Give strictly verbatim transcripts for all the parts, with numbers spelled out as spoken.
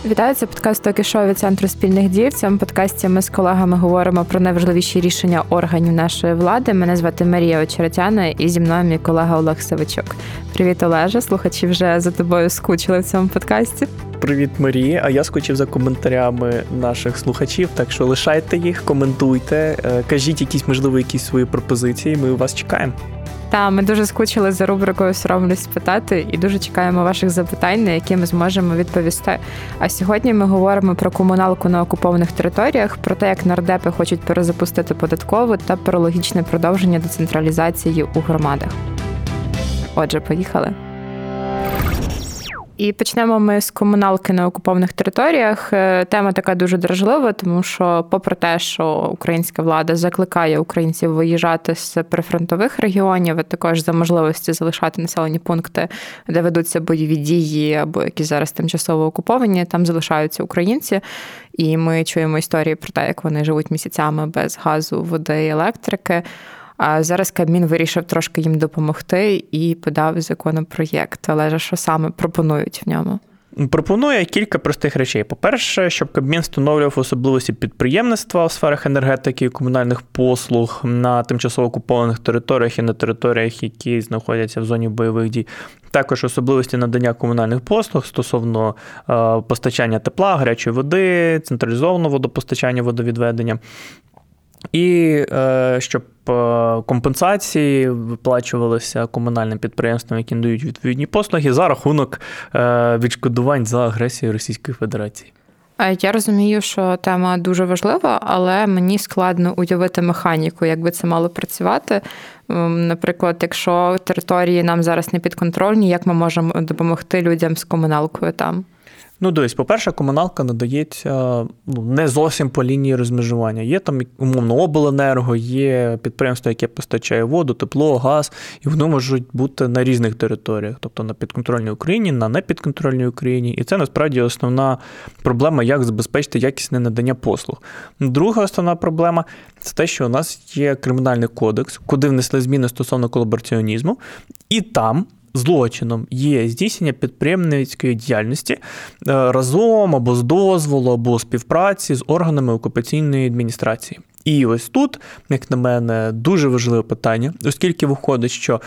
Вітаю, це подкаст «Токі-шоу» від Центру спільних дій. В цьому подкасті ми з колегами говоримо про найважливіші рішення органів нашої влади. Мене звати Марія Очеретяна і зі мною мій колега Олег Савичук. Привіт, Олеже. Слухачі вже за тобою скучили в цьому подкасті. Привіт, Марія. А я скучив за коментарями наших слухачів, так що лишайте їх, коментуйте, кажіть якісь, можливо, якісь свої пропозиції. Ми вас чекаємо. Та, ми дуже скучили за рубрикою «Соромлюсь питати» і дуже чекаємо ваших запитань, на які ми зможемо відповісти. А сьогодні ми говоримо про комуналку на окупованих територіях, про те, як нардепи хочуть перезапустити податкову та про логічне продовження децентралізації у громадах. Отже, поїхали. І почнемо ми з комуналки на окупованих територіях. Тема така дуже дражлива, тому що попри те, що українська влада закликає українців виїжджати з прифронтових регіонів, а також за можливості залишати населені пункти, де ведуться бойові дії або які зараз тимчасово окуповані, там залишаються українці. І ми чуємо історії про те, як вони живуть місяцями без газу, води і електрики. А зараз Кабмін вирішив трошки їм допомогти і подав законопроєкт. Але що саме пропонують в ньому? Пропонує кілька простих речей. По-перше, щоб Кабмін встановлював особливості підприємництва у сферах енергетики і комунальних послуг на тимчасово окупованих територіях і на територіях, які знаходяться в зоні бойових дій. Також особливості надання комунальних послуг стосовно е, постачання тепла, гарячої води, централізованого водопостачання, водовідведення. І е, щоб компенсації виплачувалися комунальним підприємствам, які надають відповідні послуги, за рахунок е, відшкодувань за агресію Російської Федерації. Я розумію, що тема дуже важлива, але мені складно уявити механіку, як би це мало працювати. Наприклад, якщо території нам зараз не підконтрольні, як ми можемо допомогти людям з комуналкою там? Ну, дивись, по-перше, комуналка надається ну, не зовсім по лінії розмежування. Є там, умовно, обленерго, є підприємство, яке постачає воду, тепло, газ, і вони можуть бути на різних територіях, тобто на підконтрольній Україні, на непідконтрольній Україні. І це, насправді, основна проблема, як забезпечити якісне надання послуг. Друга основна проблема – це те, що у нас є Кримінальний кодекс, куди внесли зміни стосовно колабораціонізму, і там злочином є здійснення підприємницької діяльності разом або з дозволу, або співпраці з органами окупаційної адміністрації. І ось тут, як на мене, дуже важливе питання, оскільки виходить, що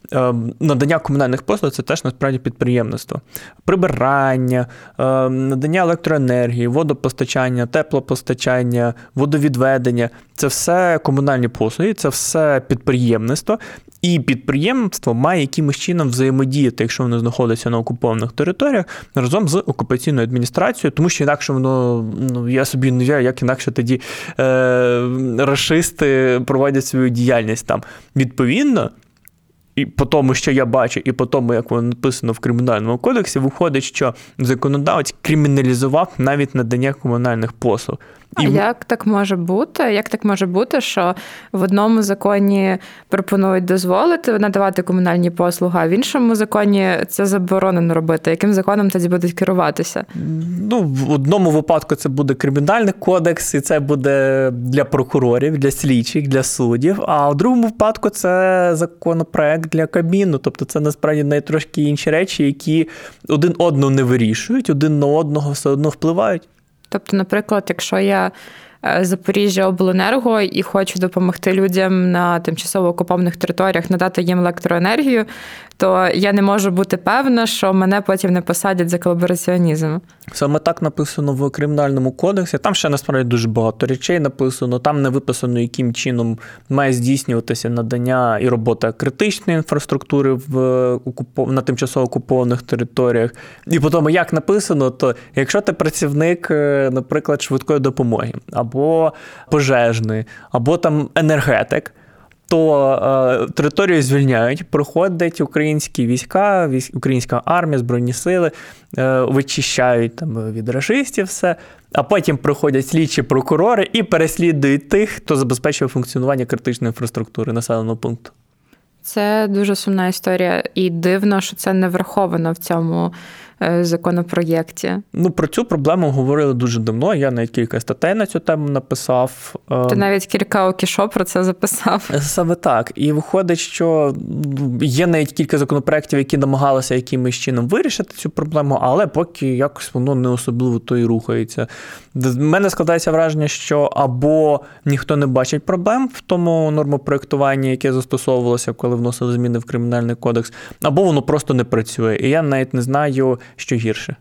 надання комунальних послуг – це теж, насправді, підприємництво. Прибирання, надання електроенергії, водопостачання, теплопостачання, водовідведення – це все комунальні послуги, це все підприємництво. І підприємство має якимось чином взаємодіяти, якщо воно знаходиться на окупованих територіях, разом з окупаційною адміністрацією, тому що інакше воно, ну, я собі не знаю, як інакше тоді е, рашисти проводять свою діяльність там. Відповідно, і по тому, що я бачу, і по тому, як воно написано в Кримінальному кодексі, виходить, що законодавець криміналізував навіть надання комунальних послуг. А і... як так може бути? Як так може бути, що в одному законі пропонують дозволити надавати комунальні послуги, а в іншому законі це заборонено робити? Яким законом тоді будуть керуватися? Ну, в одному випадку це буде Кримінальний кодекс, і це буде для прокурорів, для слідчих, для суддів, а в другому випадку це законопроект для Кабміну. Тобто це, насправді, навіть трошки інші речі, які один одного не вирішують, один на одного все одно впливають. Тобто, наприклад, якщо я Запоріжжя обленерго і хочу допомогти людям на тимчасово окупованих територіях надати їм електроенергію, то я не можу бути певна, що мене потім не посадять за колабораціонізм. Саме так написано в Кримінальному кодексі. Там ще, насправді, дуже багато речей написано. Там не виписано, яким чином має здійснюватися надання і робота критичної інфраструктури в на тимчасово окупованих територіях. І потім, як написано, то якщо ти працівник, наприклад, швидкої допомоги, або пожежний, або там енергетик, то е, територію звільняють, приходять українські війська, військ, українська армія, Збройні сили, е, вичищають там від рашистів все, а потім приходять слідчі прокурори і переслідують тих, хто забезпечує функціонування критичної інфраструктури населеного пункту. Це дуже сумна історія, і дивно, що це не враховано в цьому законопроєкті? Ну, про цю проблему говорили дуже давно. Я навіть кілька статей на цю тему написав. Ти навіть кілька окішо про це записав. Саме так. І виходить, що є навіть кілька законопроєктів, які намагалися якимось чином вирішити цю проблему, але поки якось воно не особливо то і рухається. В мене складається враження, що або ніхто не бачить проблем в тому нормопроєктуванні, яке застосовувалося, коли вносили зміни в Кримінальний кодекс, або воно просто не працює. І я навіть не знаю, що гірше.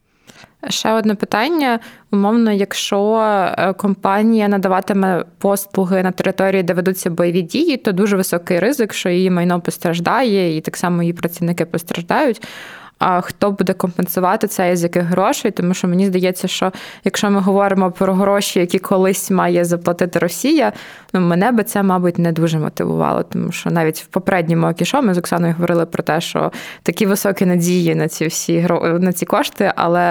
Ще одне питання. Умовно, якщо компанія надаватиме послуги на території, де ведуться бойові дії, то дуже високий ризик, що її майно постраждає, і так само її працівники постраждають. А хто буде компенсувати це і з яких грошей? Тому що мені здається, що якщо ми говоримо про гроші, які колись має заплатити Росія, ну, мене би це, мабуть, не дуже мотивувало. Тому що навіть в попередньому окішо ми з Оксаною говорили про те, що такі високі надії на ці всі на ці кошти, але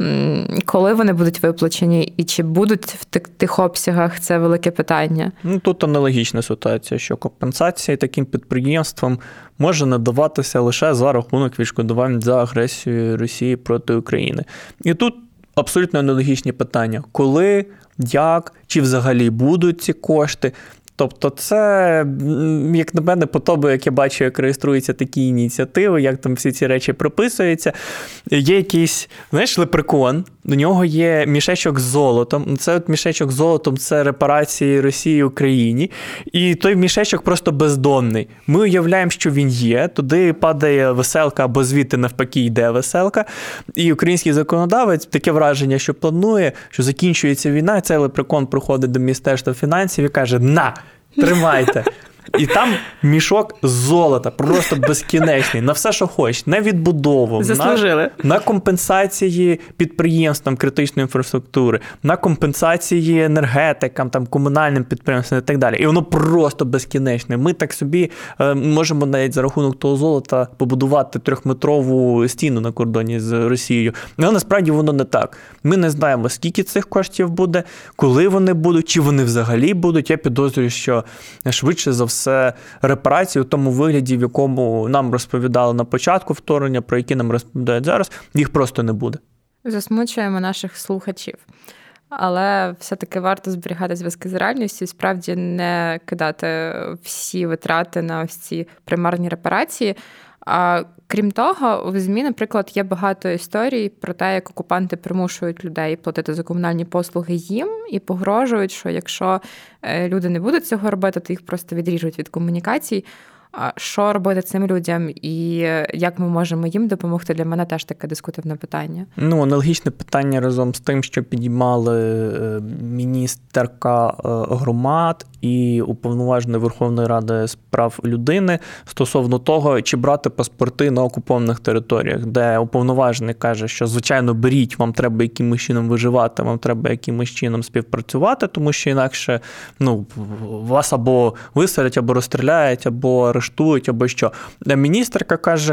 коли вони будуть виплачені і чи будуть в тих обсягах, це велике питання. Ну, тут аналогічна ситуація, що компенсація таким підприємствам може надаватися лише за рахунок відшкодувань за агресію Росії проти України. І тут абсолютно аналогічні питання. Коли, як, чи взагалі будуть ці кошти? Тобто це, як на мене, по тому, як я бачу, як реєструються такі ініціативи, як там всі ці речі прописуються. Є якийсь, знаєш, лепрекон, до нього є мішечок з золотом. Це от мішечок з золотом – це репарації Росії Україні. І той мішечок просто бездонний. Ми уявляємо, що він є, туди падає веселка або звідти навпаки йде веселка. І український законодавець таке враження, що планує, що закінчується війна, і цей лепрекон приходить до Міністерства фінансів і каже: «На! Тримайте». І там мішок золота, просто безкінечний, на все, що хочеш, на відбудову, на, на компенсації підприємствам критичної інфраструктури, на компенсації енергетикам, там, комунальним підприємствам і так далі. І воно просто безкінечне. Ми так собі е, можемо навіть за рахунок того золота побудувати трьохметрову стіну на кордоні з Росією. Але насправді воно не так. Ми не знаємо, скільки цих коштів буде, коли вони будуть, чи вони взагалі будуть. Я підозрюю, що швидше за все це репарації у тому вигляді, в якому нам розповідали на початку вторгнення, про які нам розповідають зараз, їх просто не буде. Засмучуємо наших слухачів. Але все-таки варто зберігати зв'язки з реальністю і справді не кидати всі витрати на ось ці примарні репарації. А крім того, в ЗМІ, наприклад, є багато історій про те, як окупанти примушують людей платити за комунальні послуги їм і погрожують, що якщо люди не будуть цього робити, то їх просто відріжуть від комунікацій. Що робити цим людям і як ми можемо їм допомогти, для мене теж таке дискутивне питання. Ну, аналогічне питання разом з тим, що підіймали міністерка громад і уповноважений Верховної Ради з прав людини стосовно того, чи брати паспорти на окупованих територіях, де уповноважений каже, що, звичайно, беріть, вам треба якимось чином виживати, вам треба якимось чином співпрацювати, тому що інакше, ну, вас або висадять, або розстріляють, або арештують, або що. А міністерка каже: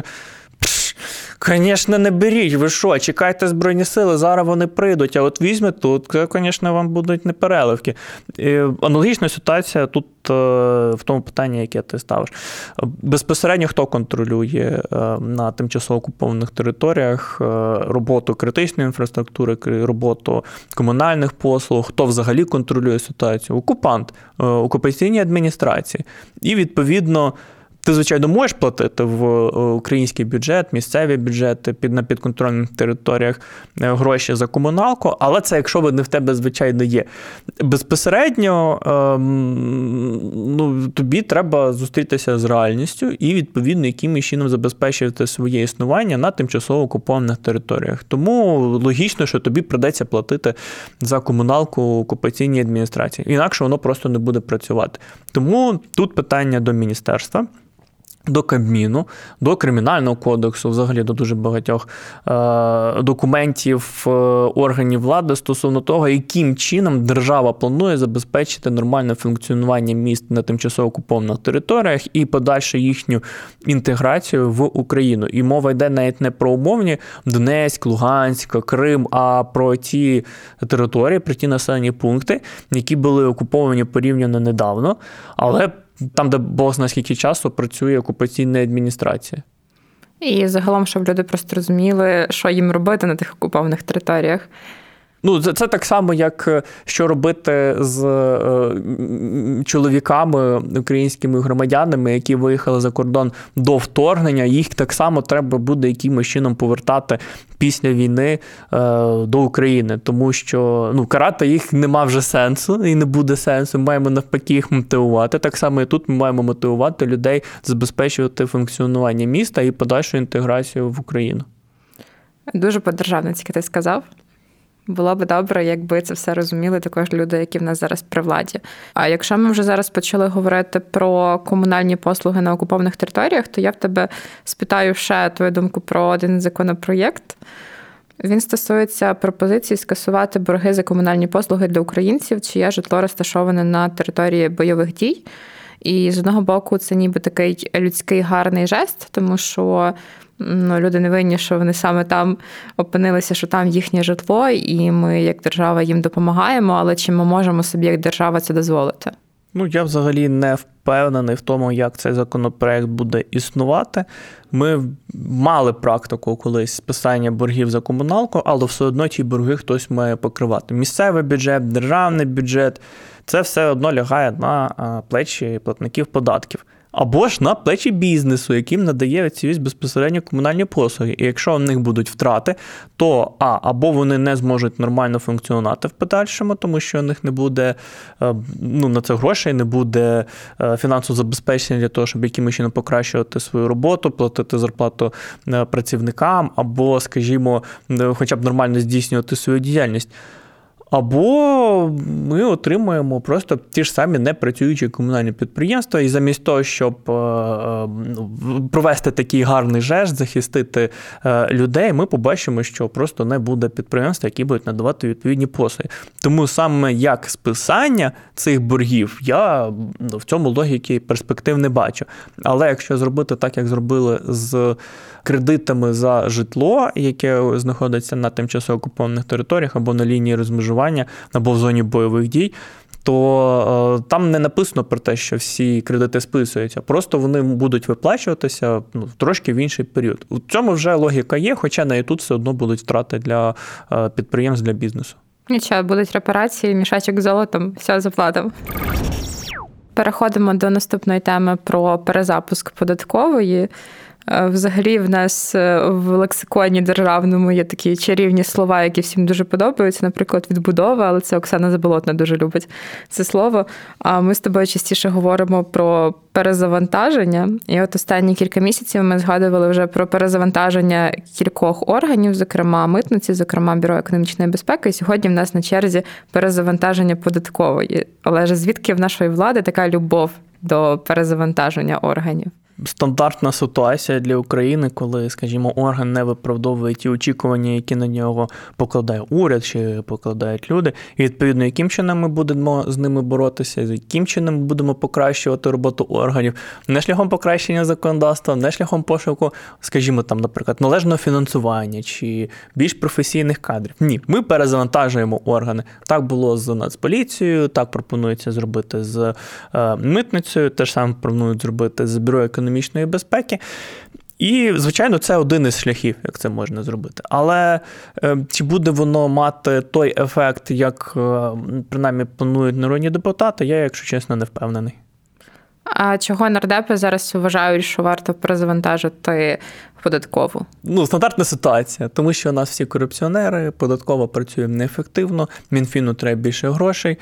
«Звісно, не беріть, ви що, чекайте Збройні сили, зараз вони прийдуть, а от візьмете тут, це, звісно, вам будуть непереливки». І аналогічна ситуація тут в тому питанні, яке ти ставиш. Безпосередньо хто контролює на тимчасово окупованих територіях роботу критичної інфраструктури, роботу комунальних послуг, хто взагалі контролює ситуацію? Окупант, окупаційні адміністрації. І, відповідно, ти, звичайно, можеш платити в український бюджет, місцеві бюджети під, на підконтрольних територіях гроші за комуналку, але це якщо вони в тебе, звичайно, є. Безпосередньо ем, ну, тобі треба зустрітися з реальністю і, відповідно, якимось чином забезпечувати своє існування на тимчасово окупованих територіях. Тому логічно, що тобі придеться платити за комуналку окупаційній адміністрації. Інакше воно просто не буде працювати. Тому тут питання до міністерства, до Кабміну, до Кримінального кодексу, взагалі до дуже багатьох е- документів е- органів влади стосовно того, яким чином держава планує забезпечити нормальне функціонування міст на тимчасово окупованих територіях і подальшу їхню інтеграцію в Україну. І мова йде навіть не про умовні Донецьк, Луганськ, Крим, а про ті території, про ті населені пункти, які були окуповані порівняно недавно, але там, де Бог знає скільки часу працює окупаційна адміністрація. І загалом, щоб люди просто розуміли, що їм робити на тих окупованих територіях. Ну, це, це так само, як що робити з е, чоловіками, українськими громадянами, які виїхали за кордон до вторгнення. Їх так само треба буде якимось чином повертати після війни е, до України. Тому що ну, карати їх нема вже сенсу і не буде сенсу. Ми маємо навпаки їх мотивувати. Так само і тут ми маємо мотивувати людей забезпечувати функціонування міста і подальшу інтеграцію в Україну. Дуже по-державницьки ти сказав. Було б добре, якби це все розуміли також люди, які в нас зараз при владі. А якщо ми вже зараз почали говорити про комунальні послуги на окупованих територіях, то я в тебе спитаю ще твою думку про один законопроєкт. Він стосується пропозиції скасувати борги за комунальні послуги для українців, чиє житло розташоване на території бойових дій. І з одного боку це ніби такий людський гарний жест, тому що ну, люди не винні, що вони саме там опинилися, що там їхнє житло, і ми як держава їм допомагаємо, але чи ми можемо собі як держава це дозволити? Ну, я взагалі не впевнений в тому, як цей законопроект буде існувати. Ми мали практику колись списання боргів за комуналку, але все одно ті борги хтось має покривати. Місцевий бюджет, державний бюджет – це все одно лягає на плечі платників податків. Або ж на плечі бізнесу, яким надає ці безпосередньо комунальні послуги. І якщо в них будуть втрати, то а, або вони не зможуть нормально функціонувати в подальшому, тому що у них не буде ну, на це грошей, не буде фінансового забезпечення для того, щоб якимось чином покращувати свою роботу, платити зарплату працівникам, або, скажімо, хоча б нормально здійснювати свою діяльність. Або ми отримуємо просто ті ж самі непрацюючі комунальні підприємства, і замість того, щоб провести такий гарний жест, захистити людей, ми побачимо, що просто не буде підприємства, які будуть надавати відповідні послуги. Тому саме як списання цих боргів, я в цьому логіки перспектив не бачу. Але якщо зробити так, як зробили з кредитами за житло, яке знаходиться на тимчасово окупованих територіях або на лінії розмежування, або в зоні бойових дій, то е, там не написано про те, що всі кредити списуються. Просто вони будуть виплачуватися ну, трошки в інший період. У цьому вже логіка є, хоча на і тут все одно будуть втрати для е, підприємств, для бізнесу. Нічого, будуть репарації, мішачок з золотом, все заплатимо. Переходимо до наступної теми про перезапуск податкової. Взагалі в нас в лексиконі державному є такі чарівні слова, які всім дуже подобаються, наприклад, відбудова, але це Оксана Заболотна дуже любить це слово. А ми з тобою частіше говоримо про перезавантаження. І от останні кілька місяців ми згадували вже про перезавантаження кількох органів, зокрема митниці, зокрема Бюро економічної безпеки. І сьогодні в нас на черзі перезавантаження податкової. Олеже, звідки в нашої влади така любов до перезавантаження органів? Стандартна ситуація для України, коли, скажімо, орган не виправдовує ті очікування, які на нього покладає уряд чи покладають люди. І, відповідно, яким чином ми будемо з ними боротися, яким чином ми будемо покращувати роботу органів. Не шляхом покращення законодавства, не шляхом пошуку, скажімо, там, наприклад, належного фінансування чи більш професійних кадрів. Ні, ми перезавантажуємо органи. Так було з Нацполіцією, так пропонується зробити з е, митницею, те ж саме пропонують зробити з Бюро економічної безпеки. І, звичайно, це один із шляхів, як це можна зробити. Але е, чи буде воно мати той ефект, як, е, принаймні, планують народні депутати, я, якщо чесно, не впевнений. А чого нардепи зараз вважають, що варто перезавантажити податкову? Ну, стандартна ситуація, тому що у нас всі корупціонери, податкова працює неефективно, Мінфіну треба більше грошей,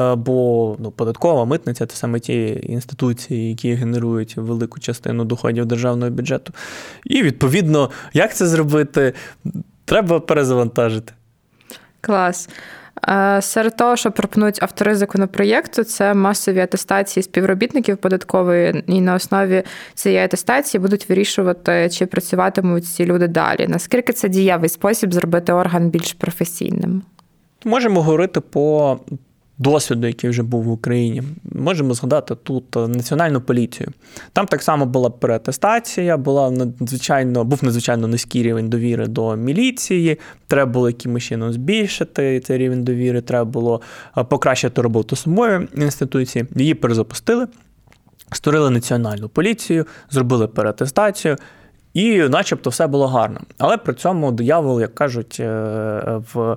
бо ну, податкова, митниця – це саме ті інституції, які генерують велику частину доходів державного бюджету. І, відповідно, як це зробити? Треба перезавантажити. Клас. Серед того, що пропонують автори законопроєкту, це масові атестації співробітників податкової, і на основі цієї атестації будуть вирішувати, чи працюватимуть ці люди далі. Наскільки це дієвий спосіб зробити орган більш професійним? Можемо говорити по досвіду, який вже був в Україні. Можемо згадати тут Національну поліцію. Там так само була переатестація, була надзвичайно, був надзвичайно низький рівень довіри до міліції, треба було якимось чином збільшити цей рівень довіри, треба було покращити роботу самої інституції. Її перезапустили, створили Національну поліцію, зробили переатестацію, і начебто все було гарно. Але при цьому диявол, як кажуть в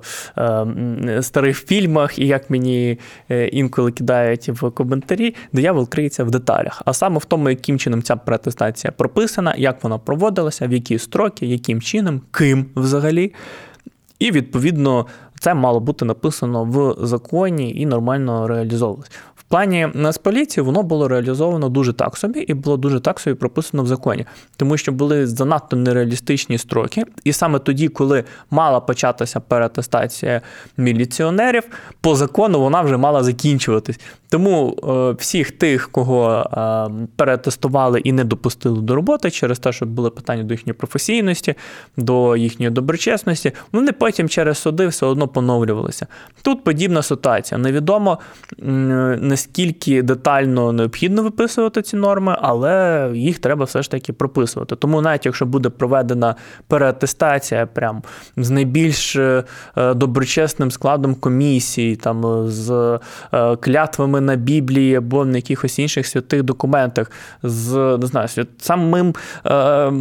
старих фільмах, і як мені інколи кидають в коментарі, диявол криється в деталях. А саме в тому, яким чином ця переатестація прописана, як вона проводилася, в які строки, яким чином, ким взагалі. І, відповідно, це мало бути написано в законі і нормально реалізовувалось. В плані Нацполіції воно було реалізовано дуже так собі і було дуже так собі прописано в законі. Тому що були занадто нереалістичні строки. І саме тоді, коли мала початися переатестація міліціонерів, по закону вона вже мала закінчуватись. Тому е, всіх тих, кого е, переатестували і не допустили до роботи через те, що були питання до їхньої професійності, до їхньої доброчесності, вони потім через суди все одно поновлювалися. Тут подібна ситуація. Невідомо, наскільки детально необхідно виписувати ці норми, але їх треба все ж таки прописувати. Тому навіть якщо буде проведена переатестація прям з найбільш доброчесним складом комісії, там, з клятвами на Біблії або на якихось інших святих документах, з, не знаю, самим е,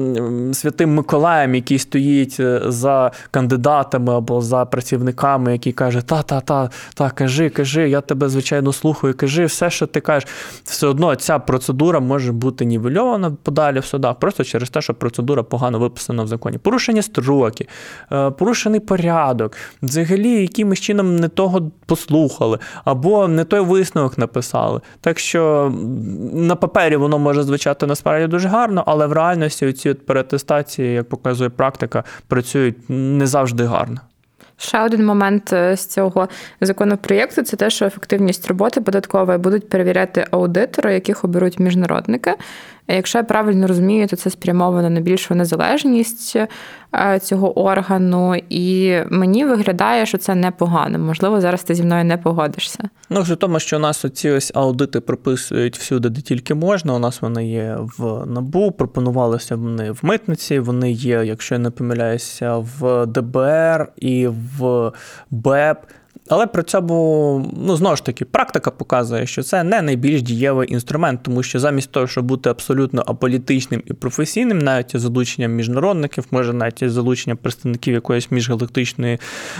святим Миколаєм, який стоїть за кандидатами або за працівниками, який каже, та-та-та, та, кажи, кажи, я тебе, звичайно, слухаю, кажи все, що ти кажеш. Все одно ця процедура може бути нівельована подалі в судах, просто через те, що процедура погано виписана в законі. Порушені строки, порушений порядок, взагалі якимось чином не того послухали, або не той висновок написали. Так що на папері воно може звучати насправді дуже гарно, але в реальності ці переатестації, як показує практика, працюють не завжди гарно. Ще один момент з цього законопроєкту – це те, що ефективність роботи податкової будуть перевіряти аудитори, яких оберуть міжнародники. Якщо я правильно розумію, то це спрямовано на більшу незалежність цього органу, і мені виглядає, що це непогано. Можливо, зараз ти зі мною не погодишся. Ну, в тому, що у нас оці ось аудити прописують всюди, де тільки можна. У нас вони є в НАБУ, пропонувалися вони в Митниці, вони є, якщо я не помиляюся, в ДБР і в БЕП. Але при цьому, ну, знову ж таки, практика показує, що це не найбільш дієвий інструмент, тому що замість того, щоб бути абсолютно аполітичним і професійним, навіть із залученням міжнародників, може навіть із залученням представників якоїсь міжгалактичної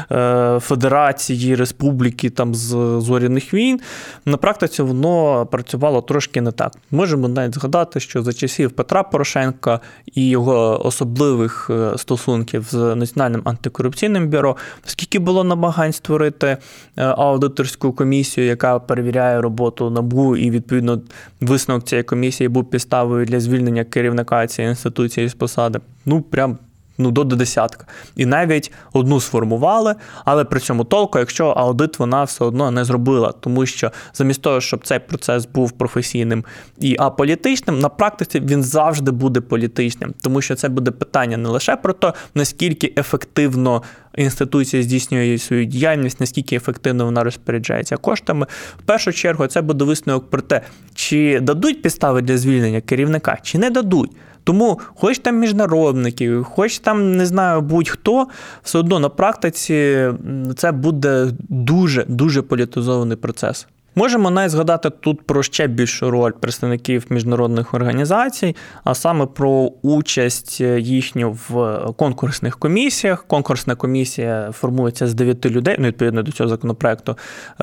е, федерації, республіки, там, з зоряних війн, на практиці воно працювало трошки не так. Можемо навіть згадати, що за часів Петра Порошенка і його особливих стосунків з Національним антикорупційним бюро, скільки було намагань створити аудиторську комісію, яка перевіряє роботу НАБУ, і, відповідно, висновок цієї комісії був підставою для звільнення керівника цієї інституції з посади. Ну, прям ну, до десятка. І навіть одну сформували, але при цьому толку, якщо аудит вона все одно не зробила. Тому що замість того, щоб цей процес був професійним і аполітичним, на практиці він завжди буде політичним. Тому що це буде питання не лише про те, наскільки ефективно інституція здійснює свою діяльність, наскільки ефективно вона розпоряджається коштами. В першу чергу це буде висновок про те, чи дадуть підстави для звільнення керівника, чи не дадуть. Тому хоч там міжнародники, хоч там, не знаю, будь-хто, все одно на практиці це буде дуже-дуже політизований процес. Можемо навіть згадати тут про ще більшу роль представників міжнародних організацій, а саме про участь їхню в конкурсних комісіях. Конкурсна комісія формується з дев'яти людей, ну, відповідно до цього законопроекту,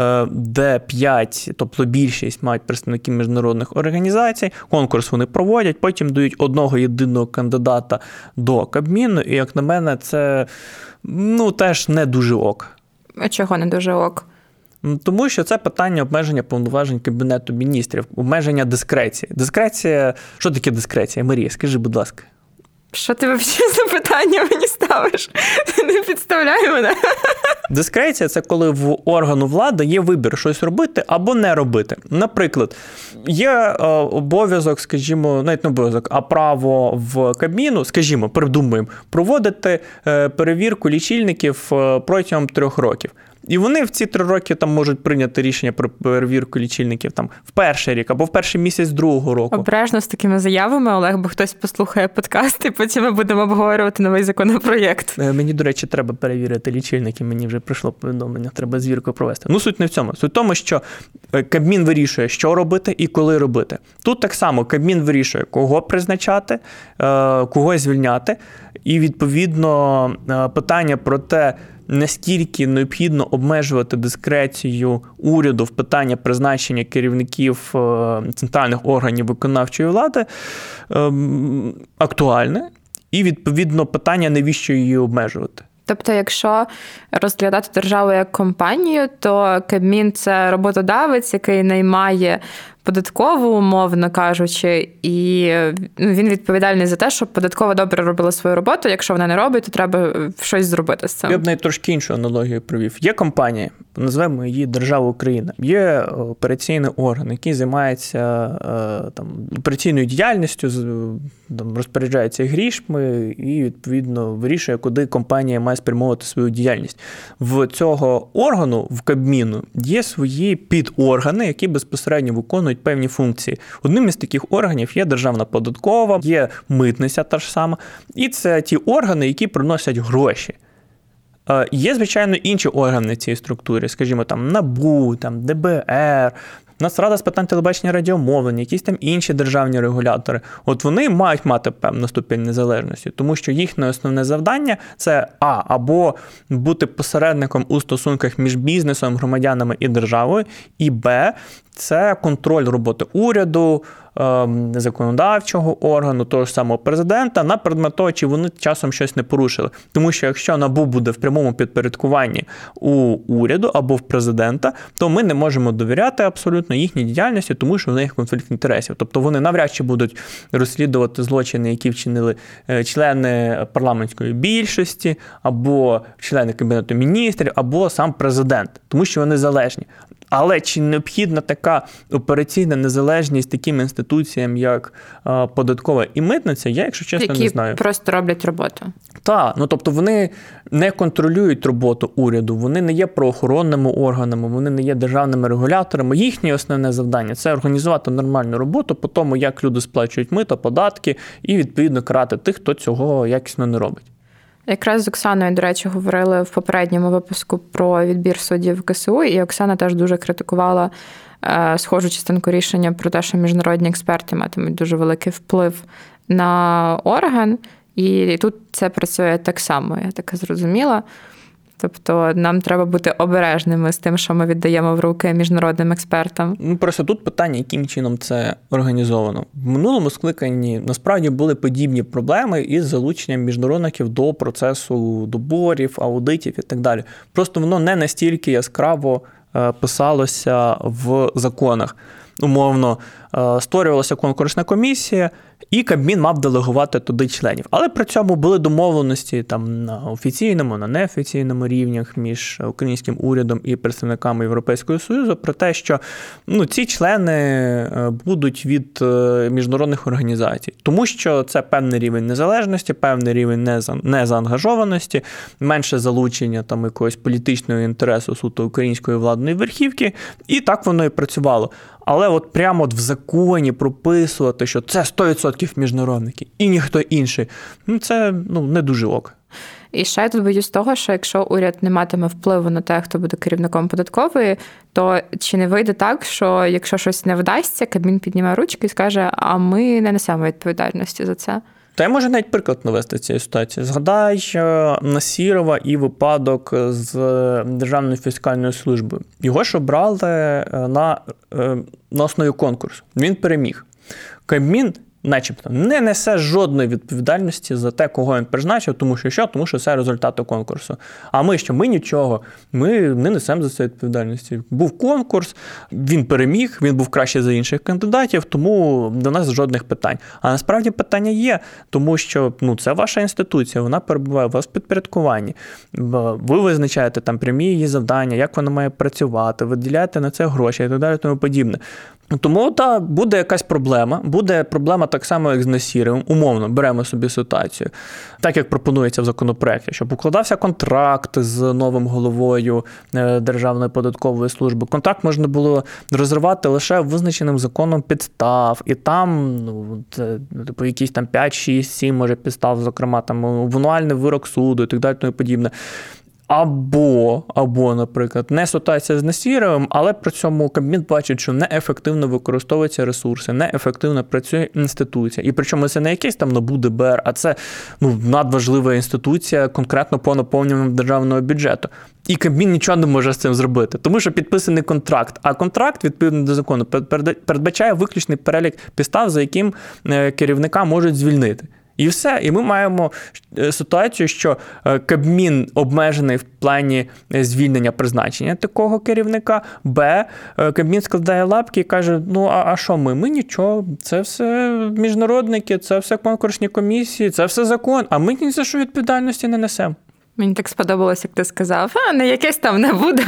де п'ять, тобто більшість, мають представники міжнародних організацій. Конкурс вони проводять, потім дають одного єдиного кандидата до Кабміну, і, як на мене, це, ну, теж не дуже ок. А чого не дуже ок? Тому що це питання обмеження повноважень Кабінету Міністрів, обмеження дискреції. Дискреція, що таке дискреція? Марія, скажи, будь ласка. Що ти взагалі за питання мені ставиш? Не підставляй мене. Дискреція – це коли в органу влади є вибір щось робити або не робити. Наприклад, є обов'язок, скажімо, навіть не обов'язок, а право в Кабміну, скажімо, придумаємо, проводити перевірку лічильників протягом трьох років. І вони в ці три роки там можуть прийняти рішення про перевірку лічильників там в перший рік або в перший місяць другого року. Обережно з такими заявами, Олег, бо хтось послухає подкаст, і потім ми будемо обговорювати новий законопроєкт. Мені, до речі, треба перевірити лічильники, мені вже прийшло повідомлення, треба звірку провести. Ну, суть не в цьому. Суть в тому, що Кабмін вирішує, що робити і коли робити. Тут так само Кабмін вирішує, кого призначати, кого звільняти, і, відповідно, питання про те, наскільки необхідно обмежувати дискрецію уряду в питанні призначення керівників центральних органів виконавчої влади актуальне. І, відповідно, питання, навіщо її обмежувати. Тобто, якщо розглядати державу як компанію, то Кабмін – це роботодавець, який наймає податкову, умовно кажучи, і він відповідальний за те, щоб податкова добре робила свою роботу. Якщо вона не робить, то треба щось зробити з цим. Я б навіть трошки іншу аналогію провів. Є компанія, назвемо її Держава Україна. Є операційний орган, який займається там, операційною діяльністю, там, розпоряджається грішми і, відповідно, вирішує, куди компанія має спрямовувати свою діяльність. В цього органу, в Кабміну, є свої підоргани, які безпосередньо виконують певні функції. Одним із таких органів є Державна податкова, є митниця та ж сама. І це ті органи, які приносять гроші. Є, звичайно, інші органи цієї структури, скажімо, там НАБУ, там ДБР, Нацрада з питань телебачення, радіомовлення, якісь там інші державні регулятори. От вони мають мати певну ступінь незалежності, тому що їхнє основне завдання – це а, або бути посередником у стосунках між бізнесом, громадянами і державою, і б, це контроль роботи уряду, законодавчого органу, того ж самого президента, на предмет того, чи вони часом щось не порушили. Тому що якщо НАБУ буде в прямому підпорядкуванні у уряду або в президента, то ми не можемо довіряти абсолютно їхній діяльності, тому що в них конфлікт інтересів. Тобто вони навряд чи будуть розслідувати злочини, які вчинили члени парламентської більшості, або члени Кабінету міністрів, або сам президент, тому що вони залежні. Але чи необхідна така операційна незалежність таким інституціям, як а, податкова і митниця, я, якщо чесно, які не знаю. Які просто роблять роботу. Так, ну тобто вони не контролюють роботу уряду, вони не є правоохоронними органами, вони не є державними регуляторами. Їхнє основне завдання – це організувати нормальну роботу по тому, як люди сплачують мито, податки і, відповідно, карати тих, хто цього якісно не робить. Якраз з Оксаною, до речі, говорили в попередньому випуску про відбір суддів в ка ес у, і Оксана теж дуже критикувала е, схожу частинку рішення про те, що міжнародні експерти матимуть дуже великий вплив на орган, і тут це працює так само, я так зрозуміла. Тобто нам треба бути обережними з тим, що ми віддаємо в руки міжнародним експертам. Ну, просто тут питання, яким чином це організовано. В минулому скликанні насправді були подібні проблеми із залученням міжнародників до процесу доборів, аудитів і так далі. Просто воно не настільки яскраво писалося в законах. Умовно, створювалася конкурсна комісія, і Кабмін мав делегувати туди членів. Але при цьому були домовленості там на офіційному, на неофіційному рівнях між українським урядом і представниками Європейського Союзу про те, що ну, ці члени будуть від міжнародних організацій. Тому що це певний рівень незалежності, певний рівень незаангажованості, менше залучення там якогось політичного інтересу суто української владної верхівки. І так воно і працювало. Але от прямо от в законі прописувати, що це сто відсотків міжнародники і ніхто інший, ну це ну, не дуже ок. І ще я тут боюсь того, що якщо уряд не матиме впливу на те, хто буде керівником податкової, то чи не вийде так, що якщо щось не вдасться, Кабмін підніме ручки і скаже, а ми не несемо відповідальності за це? Та я можу навіть приклад навести цієї ситуації. Згадай Насірова і випадок з Державною фіскальною службою. Його ж обрали на, на основі конкурсу. Він переміг. Кабмін начебто не несе жодної відповідальності за те, кого він призначив, тому що що? Тому що це результати конкурсу. А ми що? Ми нічого. Ми не несемо за це відповідальності. Був конкурс, він переміг, він був краще за інших кандидатів, тому до нас жодних питань. А насправді питання є, тому що ну, це ваша інституція, вона перебуває у вас в підпорядкуванні. Ви визначаєте там прямі її завдання, як вона має працювати, виділяєте на це гроші і так далі, тому подібне. Тому, так, буде якась проблема. Буде проблема так само, як з насіром. Умовно, беремо собі ситуацію. Так, як пропонується в законопроекті, щоб укладався контракт з новим головою Державної податкової служби. Контракт можна було розривати лише визначеним законом підстав. І там, ну, типу, якісь там п'ять, шість, сім, може, підстав, зокрема, там, обвинувальний вирок суду і так далі, тому подібне. Або, або, наприклад, не ситуація з насіром, але при цьому Кабмін бачить, що неефективно використовуються ресурси, неефективно працює інституція. І причому це не якийсь там НАБУ, ДБР, а це, ну, надважлива інституція конкретно по наповненню державного бюджету. І Кабмін нічого не може з цим зробити, тому що підписаний контракт. А контракт, відповідно до закону, передбачає виключний перелік підстав, за яким керівника можуть звільнити. І все. І ми маємо ситуацію, що Кабмін обмежений в плані звільнення призначення такого керівника, б, Кабмін складає лапки і каже, ну а що ми? Ми нічого, це все міжнародники, це все конкурсні комісії, це все закон, а ми ні за що відповідальності не несемо. Мені так сподобалось, як ти сказав, а не якесь там не буде.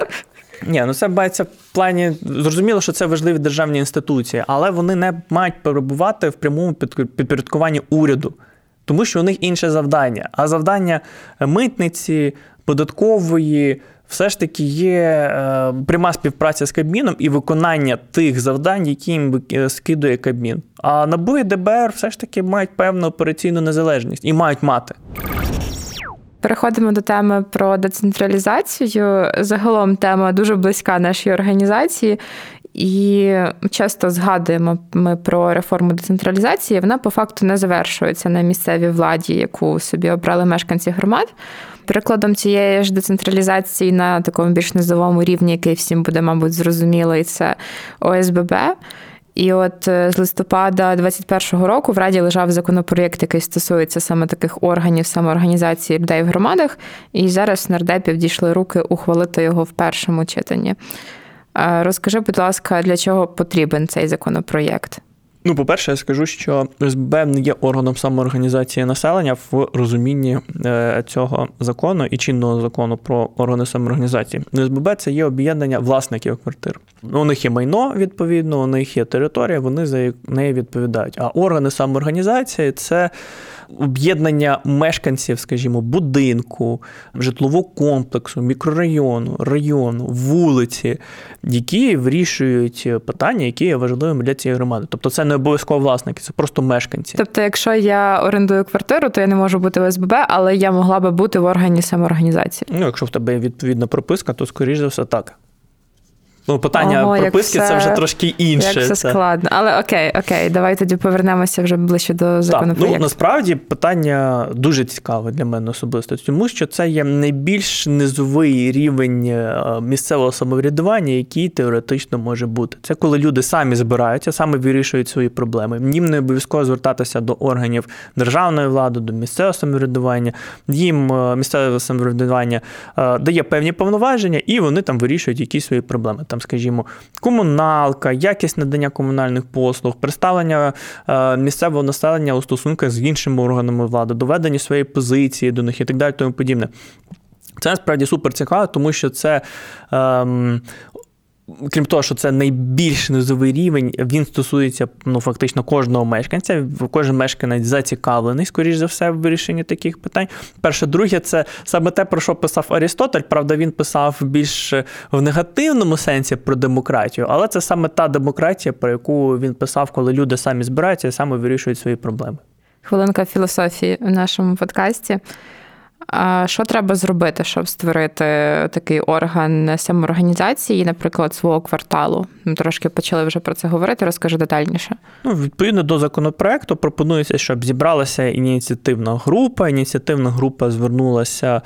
Ні, ну це мається в плані, зрозуміло, що це важливі державні інституції, але вони не мають перебувати в прямому підпорядкуванні уряду, тому що у них інше завдання. А завдання митниці, податкової, все ж таки є е, пряма співпраця з Кабміном і виконання тих завдань, які їм скидує Кабмін. А НАБУ і ДБР все ж таки мають певну операційну незалежність і мають мати. Переходимо до теми про децентралізацію. Загалом тема дуже близька нашій організації. І часто згадуємо ми про реформу децентралізації. Вона по факту не завершується на місцевій владі, яку собі обрали мешканці громад. Прикладом цієї ж децентралізації на такому більш низовому рівні, який всім буде, мабуть, зрозумілий, це О С Б Б. І от з листопада двадцять першого року в Раді лежав законопроєкт, який стосується саме таких органів самоорганізації людей в громадах, і зараз нардепів дійшли руки ухвалити його в першому читанні. Розкажи, будь ласка, для чого потрібен цей законопроєкт? Ну, по-перше, я скажу, що О С Б Б не є органом самоорганізації населення в розумінні цього закону і чинного закону про органи самоорганізації. О С Б Б – це є об'єднання власників квартир. У них є майно, відповідно, у них є територія, вони за неї відповідають. А органи самоорганізації – це об'єднання мешканців, скажімо, будинку, житлового комплексу, мікрорайону, району, вулиці, які вирішують питання, які є важливими для цієї громади. Тобто це не обов'язково власники, це просто мешканці. Тобто, якщо я орендую квартиру, то я не можу бути в О С Б Б, але я могла би бути в органі самоорганізації. Ну, якщо в тебе є відповідна прописка, то, скоріш за все, так. Ну, питання Ого, прописки – це вже трошки інше. Як все складно. Але окей, окей, давай тоді повернемося вже ближче до законопроєкту. Так, ну, насправді питання дуже цікаве для мене особисто, тому що це є найбільш низовий рівень місцевого самоврядування, який теоретично може бути. Це коли люди самі збираються, самі вирішують свої проблеми. Їм не обов'язково звертатися до органів державної влади, до місцевого самоврядування. Їм місцеве самоврядування дає певні повноваження, і вони там вирішують якісь свої проблеми. Там, скажімо, комуналка, якість надання комунальних послуг, представлення місцевого населення у стосунках з іншими органами влади, доведення своєї позиції до них і так далі, тому подібне. Це насправді супер цікаво, тому що це ем, крім того, що це найбільш низовий рівень, він стосується, ну, фактично кожного мешканця. Кожен мешканець зацікавлений, скоріш за все, в вирішенні таких питань. Перше. Друге, це саме те, про що писав Арістотель. Правда, він писав більш в негативному сенсі про демократію, але це саме та демократія, про яку він писав, коли люди самі збираються і самі вирішують свої проблеми. Хвилинка філософії в нашому подкасті. А що треба зробити, щоб створити такий орган самоорганізації, наприклад, свого кварталу? Ми трошки почали вже про це говорити, розкажи детальніше. Ну, відповідно до законопроекту пропонується, щоб зібралася ініціативна група. Ініціативна група звернулася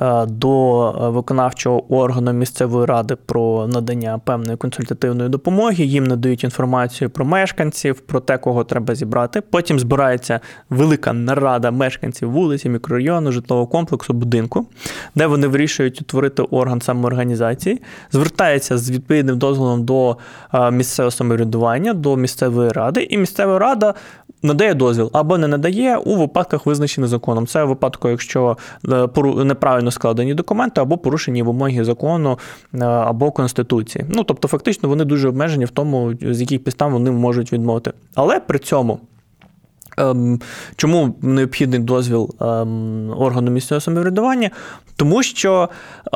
до виконавчого органу місцевої ради про надання певної консультативної допомоги. Їм надають інформацію про мешканців, про те, кого треба зібрати. Потім збирається велика нарада мешканців вулиці, мікрорайону, житлового комплексу, будинку, де вони вирішують утворити орган самоорганізації, звертаються з відповідним дозволом до місцевого самоврядування, до місцевої ради, і місцева рада надає дозвіл або не надає у випадках, визначених законом. Це в випадку, якщо неправильно складені документи або порушені вимоги закону або Конституції. Ну, тобто, фактично, вони дуже обмежені в тому, з яких підстав вони можуть відмовити. Але при цьому чому необхідний дозвіл органу місцевого самоврядування? Тому що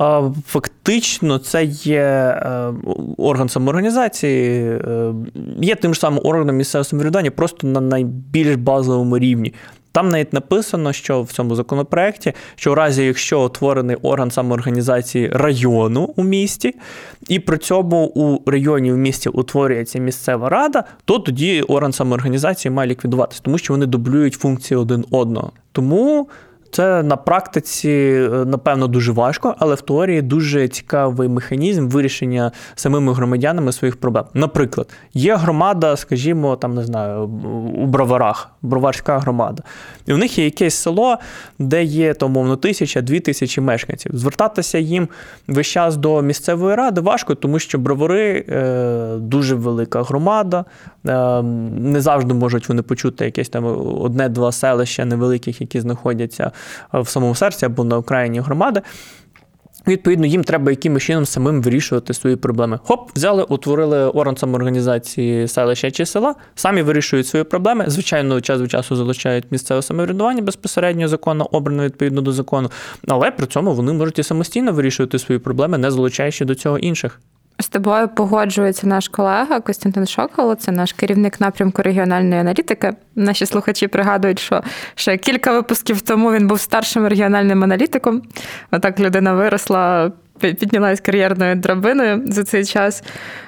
фактично це є орган самоорганізації, є тим ж самим органом місцевого самоврядування, просто на найбільш базовому рівні. Там навіть написано, що в цьому законопроекті, що в разі, якщо утворений орган самоорганізації району у місті, і при цьому у районі в місті утворюється місцева рада, то тоді орган самоорганізації має ліквідуватися, тому що вони дублюють функції один одного. Тому це на практиці, напевно, дуже важко, але в теорії дуже цікавий механізм вирішення самими громадянами своїх проблем. Наприклад, є громада, скажімо, там, не знаю, у Броварах, Броварська громада. І в них є якесь село, де є, там, умовно, тисяча, дві тисячі мешканців. Звертатися їм весь час до місцевої ради важко, тому що Бровари е, дуже велика громада, е, не завжди можуть вони почути якесь там одне-два селища невеликих, які знаходяться в самому серці або на окраїні громади. Відповідно, їм треба якимось чином самим вирішувати свої проблеми. Хоп, взяли, утворили орган самоорганізації селища чи села, самі вирішують свої проблеми. Звичайно, час від часу залучають місцеве самоврядування безпосередньо законно, обрано відповідно до закону, але при цьому вони можуть і самостійно вирішувати свої проблеми, не залучаючи до цього інших. З тобою погоджується наш колега Костянтин Шоколо, це наш керівник напрямку регіональної аналітики. Наші слухачі пригадують, що ще кілька випусків тому він був старшим регіональним аналітиком. Отак людина виросла, піднялась кар'єрною драбиною за цей час.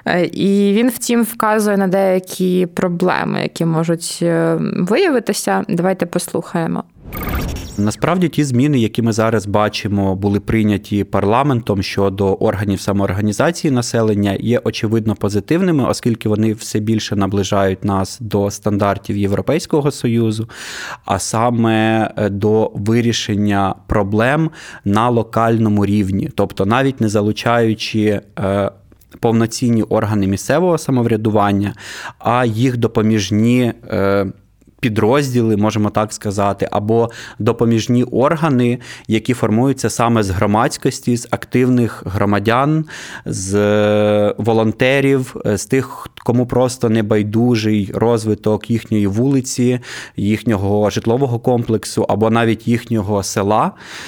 І він, втім, вказує на деякі проблеми, які можуть виявитися. Давайте послухаємо. Насправді ті зміни, які ми зараз бачимо, були прийняті парламентом щодо органів самоорганізації населення, є очевидно позитивними, оскільки вони все більше наближають нас до стандартів Європейського Союзу, а саме до вирішення проблем на локальному рівні. Тобто навіть не залучаючи повноцінні органи місцевого самоврядування, а їх допоміжні підрозділи, можемо так сказати, або допоміжні органи, які формуються саме з громадськості, з активних громадян, з волонтерів, з тих, кому просто небайдужий розвиток їхньої вулиці, їхнього житлового комплексу або навіть їхнього села.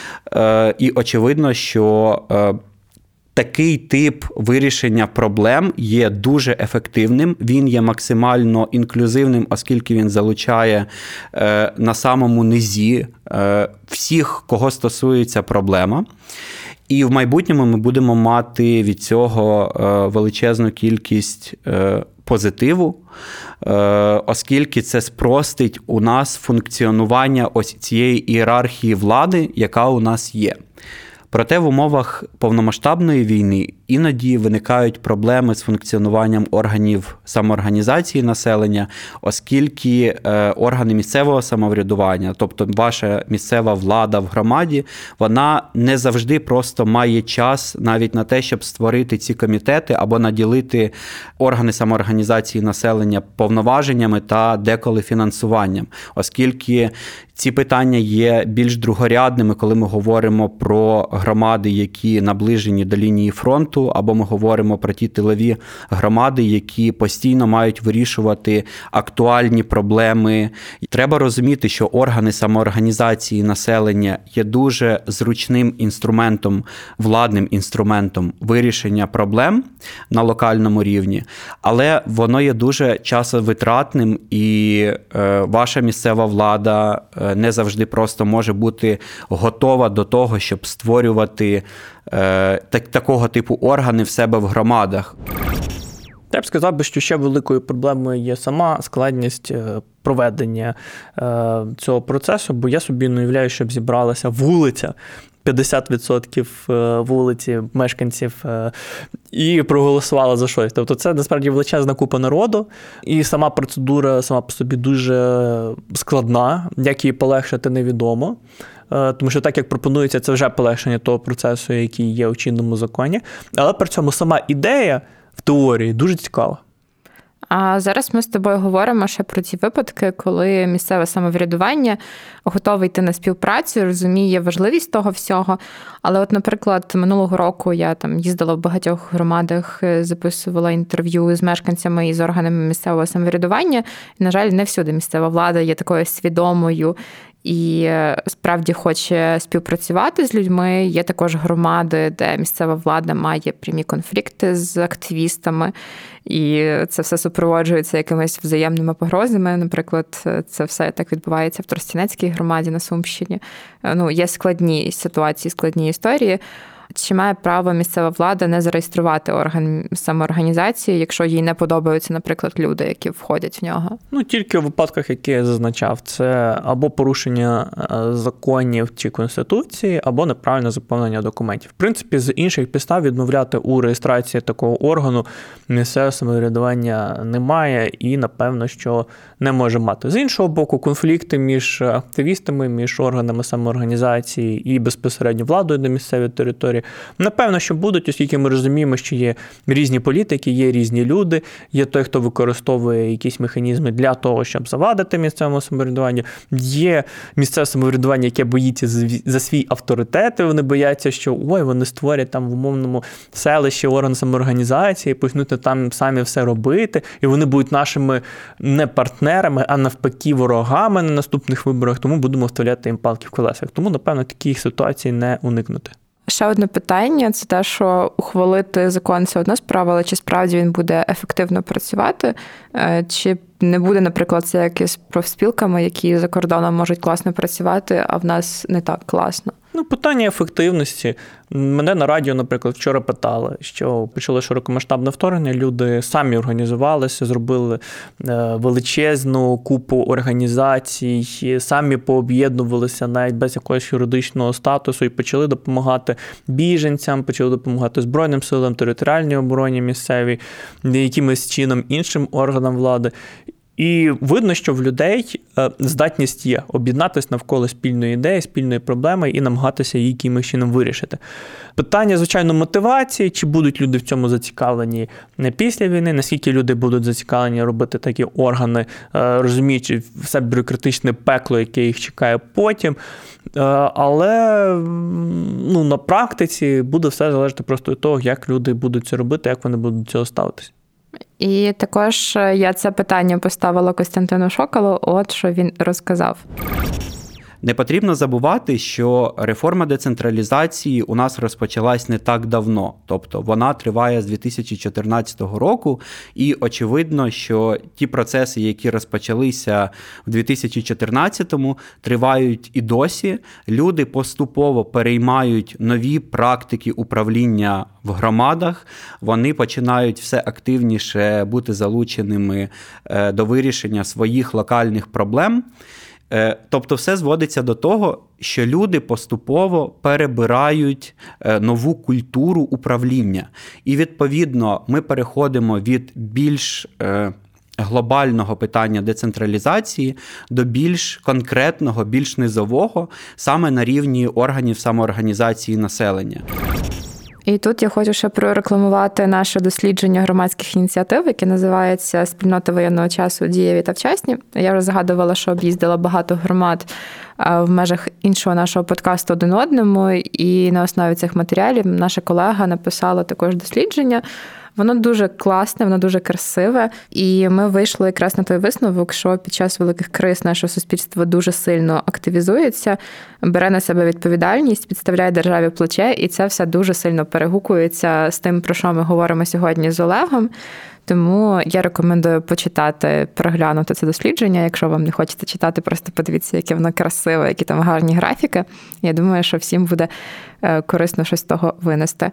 І очевидно, що такий тип вирішення проблем є дуже ефективним, він є максимально інклюзивним, оскільки він залучає е, на самому низі е, всіх, кого стосується проблема. І в майбутньому ми будемо мати від цього е, величезну кількість е, позитиву, е, оскільки це спростить у нас функціонування ось цієї ієрархії влади, яка у нас є. Проте в умовах повномасштабної війни іноді виникають проблеми з функціонуванням органів самоорганізації населення, оскільки е, органи місцевого самоврядування, тобто ваша місцева влада в громаді, вона не завжди просто має час навіть на те, щоб створити ці комітети або наділити органи самоорганізації населення повноваженнями та деколи фінансуванням, оскільки ці питання є більш другорядними, коли ми говоримо про громади, які наближені до лінії фронту, або ми говоримо про ті тилові громади, які постійно мають вирішувати актуальні проблеми. Треба розуміти, що органи самоорганізації населення є дуже зручним інструментом, владним інструментом вирішення проблем на локальному рівні, але воно є дуже часовитратним, і е, ваша місцева влада не завжди просто може бути готова до того, щоб створювати е, так, такого типу органи в себе в громадах. Я б сказав би, що ще великою проблемою є сама складність проведення е, цього процесу, бо я собі не уявляю, щоб зібралася вулиця, п'ятдесят відсотків вулиці мешканців і проголосувала за щось. Тобто це насправді величезна купа народу, і сама процедура сама по собі дуже складна, як її полегшити невідомо. Тому що так, як пропонується, це вже полегшення того процесу, який є у чинному законі. Але при цьому сама ідея в теорії дуже цікава. А зараз ми з тобою говоримо ще про ті випадки, коли місцеве самоврядування готове йти на співпрацю, розуміє важливість того всього. Але от, наприклад, минулого року я там їздила в багатьох громадах, записувала інтерв'ю з мешканцями і з органами місцевого самоврядування. І, на жаль, не всюди місцева влада є такою свідомою і справді хоче співпрацювати з людьми. Є також громади, де місцева влада має прямі конфлікти з активістами, і це все супроводжується якимись взаємними погрозами. Наприклад, це все так відбувається в Тростянецькій громаді на Сумщині. Ну, є складні ситуації, складні історії. Чи має право місцева влада не зареєструвати орган самоорганізації, якщо їй не подобаються, наприклад, люди, які входять в нього? Ну, тільки в випадках, які я зазначав, це або порушення законів чи Конституції, або неправильне заповнення документів. В принципі, з інших підстав відмовляти у реєстрації такого органу місцеве самоврядування немає і, напевно, що не може мати. З іншого боку, конфлікти між активістами, між органами самоорганізації і безпосередньо владою на місцевій території, напевно, що будуть, оскільки ми розуміємо, що є різні політики, є різні люди, є той, хто використовує якісь механізми для того, щоб завадити місцевому самоврядуванню, є місцеве самоврядування, яке боїться за свій авторитет, і вони бояться, що ой, вони створять там в умовному селищі орган самоорганізації, почнуть там самі все робити, і вони будуть нашими не партнерами, а навпаки ворогами на наступних виборах, тому будемо вставляти їм палки в колесах. Тому, напевно, таких ситуацій не уникнути. Ще одне питання – це те, що ухвалити закон – це одна справа, але чи справді він буде ефективно працювати, чи не буде, наприклад, це як із профспілками, які за кордоном можуть класно працювати, а в нас не так класно? Ну, питання ефективності. Мене на радіо, наприклад, вчора питали, що почали широкомасштабне вторгнення, люди самі організувалися, зробили величезну купу організацій, самі пооб'єднувалися навіть без якогось юридичного статусу і почали допомагати біженцям, почали допомагати Збройним силам, територіальній обороні місцевій, якимось чином іншим органам влади. І видно, що в людей здатність є об'єднатися навколо спільної ідеї, спільної проблеми і намагатися її якимось чином вирішити. Питання, звичайно, мотивації, чи будуть люди в цьому зацікавлені не після війни, наскільки люди будуть зацікавлені робити такі органи, розуміючи все бюрократичне пекло, яке їх чекає потім. Але ну, на практиці буде все залежати просто від того, як люди будуть це робити, як вони будуть до цього ставитися. І також я це питання поставила Костянтину Шокалу, от що він розказав. Не потрібно забувати, що реформа децентралізації у нас розпочалась не так давно. Тобто вона триває з дві тисячі чотирнадцятого року, і очевидно, що ті процеси, які розпочалися в дві тисячі чотирнадцятому, тривають і досі. Люди поступово переймають нові практики управління в громадах, вони починають все активніше бути залученими до вирішення своїх локальних проблем. Тобто все зводиться до того, що люди поступово перебирають нову культуру управління. І, відповідно, ми переходимо від більш глобального питання децентралізації до більш конкретного, більш низового, саме на рівні органів самоорганізації населення. І тут я хочу ще прорекламувати наше дослідження громадських ініціатив, яке називається «Спільнота воєнного часу. Дієві та вчасні». Я вже згадувала, що об'їздила багато громад в межах іншого нашого подкасту «Один одному», і на основі цих матеріалів наша колега написала також дослідження. Воно дуже класне, воно дуже красиве, і ми вийшли якраз на той висновок, що під час великих криз наше суспільство дуже сильно активізується, бере на себе відповідальність, підставляє державі плече, і це все дуже сильно перегукується з тим, про що ми говоримо сьогодні з Олегом. Тому я рекомендую почитати, переглянути це дослідження. Якщо вам не хочете читати, просто подивіться, яке воно красиве, які там гарні графіки. Я думаю, що всім буде корисно щось з того винести.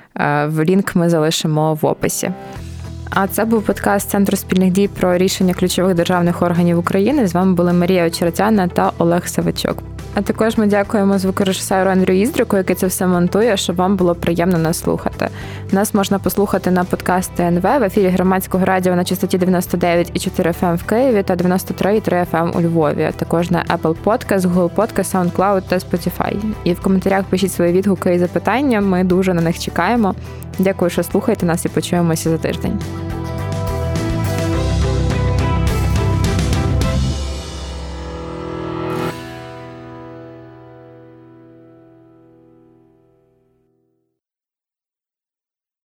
В лінк ми залишимо в описі. А це був подкаст Центру спільних дій про рішення ключових державних органів України. З вами були Марія Очеретяна та Олег Савичок. А також ми дякуємо звукорежисеру Андрію Іздрику, який це все монтує, щоб вам було приємно нас слухати. Нас можна послухати на подкасті ен ве в ефірі Громадського радіо на частоті дев'яносто дев'ять і чотири еф ем в Києві та дев'яносто три і три еф ем у Львові, а також на Apple Podcast, Google Podcast, SoundCloud та Spotify. І в коментарях пишіть свої відгуки і запитання, ми дуже на них чекаємо. Дякую, що слухаєте нас, і почуємося за тиждень.